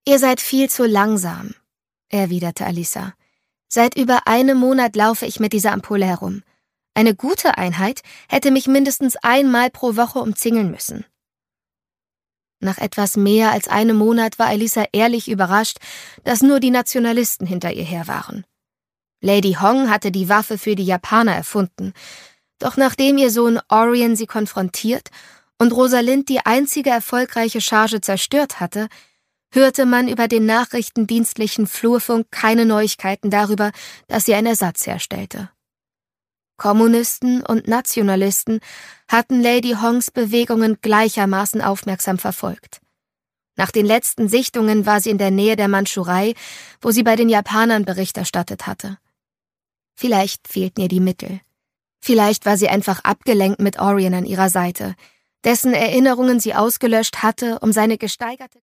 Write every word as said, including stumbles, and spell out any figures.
»Ihr seid viel zu langsam«, erwiderte Alisa. »Seit über einem Monat laufe ich mit dieser Ampulle herum. Eine gute Einheit hätte mich mindestens einmal pro Woche umzingeln müssen.« Nach etwas mehr als einem Monat war Alisa ehrlich überrascht, dass nur die Nationalisten hinter ihr her waren. Lady Hong hatte die Waffe für die Japaner erfunden, doch nachdem ihr Sohn Orion sie konfrontiert und Rosalind die einzige erfolgreiche Charge zerstört hatte, hörte man über den nachrichtendienstlichen Flurfunk keine Neuigkeiten darüber, dass sie einen Ersatz herstellte. Kommunisten und Nationalisten hatten Lady Hongs Bewegungen gleichermaßen aufmerksam verfolgt. Nach den letzten Sichtungen war sie in der Nähe der Mandschurei, wo sie bei den Japanern Bericht erstattet hatte. Vielleicht fehlten ihr die Mittel. Vielleicht war sie einfach abgelenkt mit Orion an ihrer Seite, dessen Erinnerungen sie ausgelöscht hatte, um seine gesteigerte